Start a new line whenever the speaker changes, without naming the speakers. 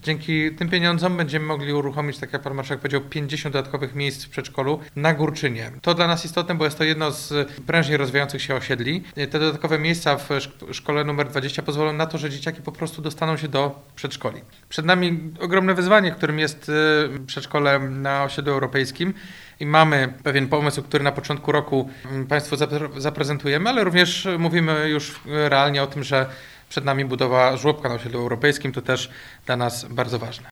Dzięki tym pieniądzom będziemy mogli uruchomić, tak jak pan marszałek powiedział, 50 dodatkowych miejsc w przedszkolu na Górczynie. To dla nas istotne, bo jest to jedno z prężniej rozwijających się osiedli. Te dodatkowe miejsca w szkole numer 20 pozwolą na to, że dzieciaki po prostu dostaną się do przedszkoli. Przed nami ogromne wyzwanie, którym jest przedszkole na osiedlu europejskim. I mamy pewien pomysł, który na początku roku Państwu zaprezentujemy, ale również mówimy już realnie o tym, że przed nami budowa żłobka na osiedlu europejskim. To też dla nas bardzo ważne.